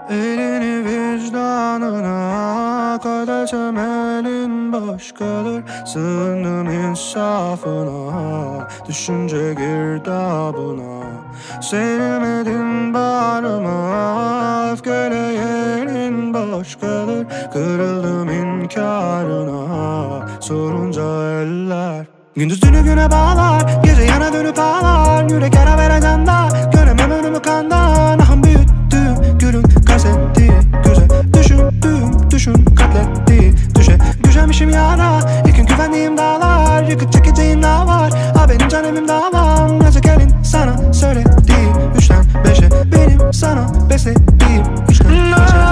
Elini vicdanına koy desem elin boş kalır. Sığındım insafına, düşünce girdabına. Sevmedin bağrıma, öfkeyle yerin boş kalır. Kırıldım inkarına, sorunca eller. Gündüz dünü güne bağlar, gece yana dönüp ağlar. Yürek yara veren da, göremem önümü kandan. Ahım büyüttüm, gülün kasetti. Güzel düşündüm, düşün katletti. Düşe gücenmişim yara, ilk gün güvendiğim dağlar. Yıkıp çekeceğin dağ var, ha benim canımım dağlam. Yazık elin sana söylediği, 3'ten 5'e benim sana beslediğim 3'ten 5'e.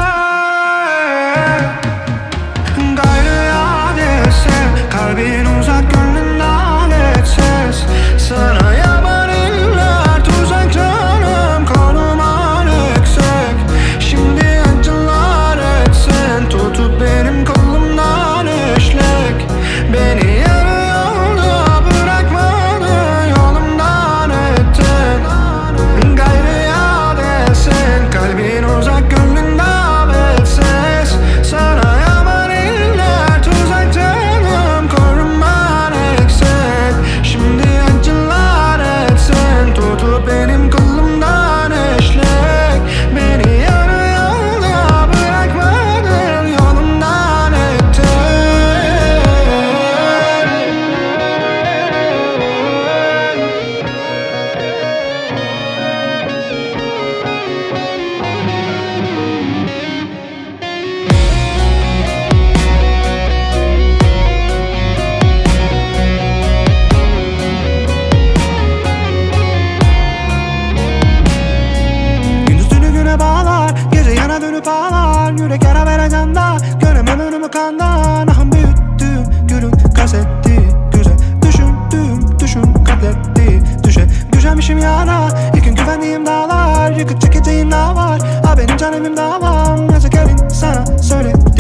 Gayrı adrese, kalbin uzak gönlün lanetsiz. Sana yaban eller, tuzak canım, konum yüksek. Şimdi acılar etsin, tutup benim kolumdan işlek. Beni yarı yolda bırakmadın, yolumdan ettin. Gayrı adresin, kalbin uzak gönlün davetsiz. Sana yaban eller, tuzak canım, korunman eksik. Şimdi acılar etsin, tutup benim kolumdan eşlek. Beni yarı yolda bırakmadın, yolumdan ettin. Gündüz dünü güne bağlar, gece yana dönüp ağlar. Yürek yara veren da, göremem önümü kandan. Ahım büyüttüm, gülün kasetti. Güzel düşündüm, düşün katletti. Düşe gücenmişim yara, ilk gün güvendiğim dağlar. Yıkıp çekeceğin dağ var, ha benim canımım dağlam. Yazık elin sana söyle